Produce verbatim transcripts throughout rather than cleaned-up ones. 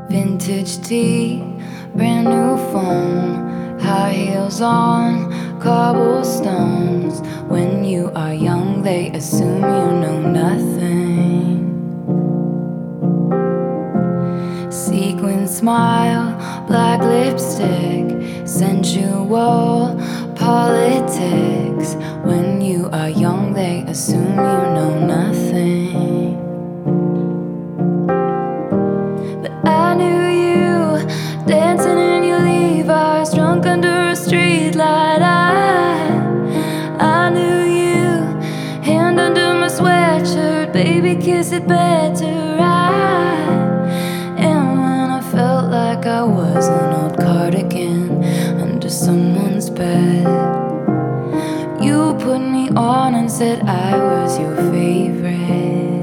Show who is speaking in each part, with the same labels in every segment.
Speaker 1: Vintage tea, brand new phone, high heels on cobblestones. When you are young, they assume you know nothing. Sequin smile, black lipstick, sensual politics. When you are young, they assume you know nothing. But I knew you dancing in your Levi's, drunk under a street light. I, I knew you, hand under my sweatshirt, baby, kiss it better. I, and when I felt like I was an old cardigan under someone's bed, you put me on and said I was your favorite.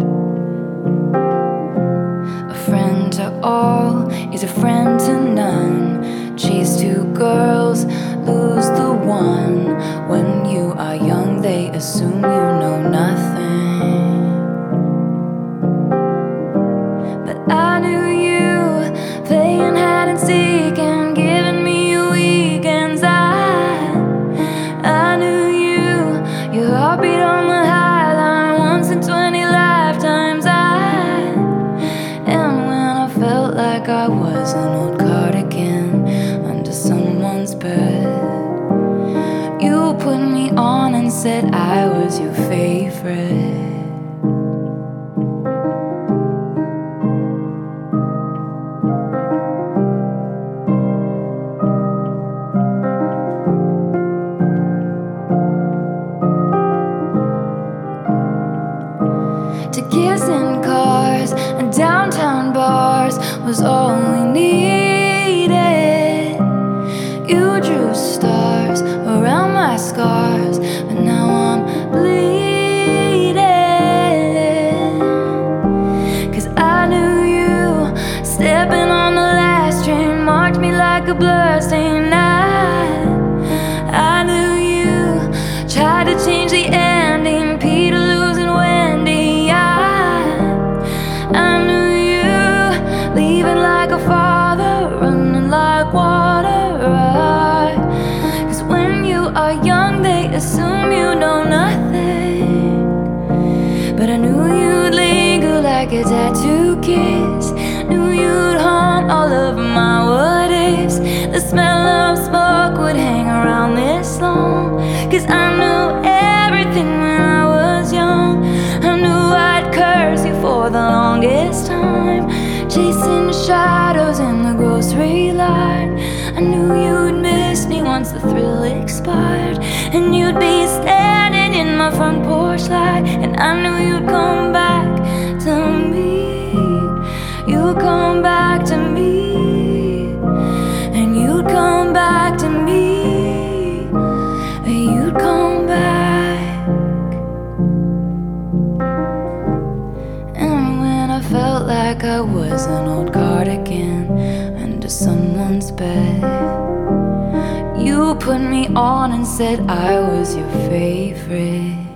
Speaker 1: A friend to all is a friend to none. Chase two girls, lose the one. When you are young, they assume you know nothing. But I knew you, playing hide and seek and giving me your weekends. I, I knew you, your heartbeat on the high line once in twenty lifetimes. I, and when I felt like I was an old cardigan under someone's bed, you put me on and said I was your favorite. To kiss in cars and downtown bars was all we needed. You drew stars around my scars, but now I'm bleeding. Cause I knew you, stepping on the last train, marked me like a bloodstain. I, I knew you, tried to change the ending, Peter losing Wendy. I knew you, leaving like a father, running like water. I, Cause when you are young, they assume you know nothing. But I knew you'd linger like a tattoo kiss, knew you'd haunt all of my what ifs. The smell of smoke would hang around this long. Cause I knew everything when I was young. I knew I'd curse you for the longest time, chasing shadows in the grocery line. I knew you'd miss me once the thrill expired, and you'd be standing in my front porch light. And I knew you'd come back to me, you'd come back to me, and you'd come back to me, you'd come back. Felt like I was an old cardigan under someone's bed. You put me on and said I was your favorite.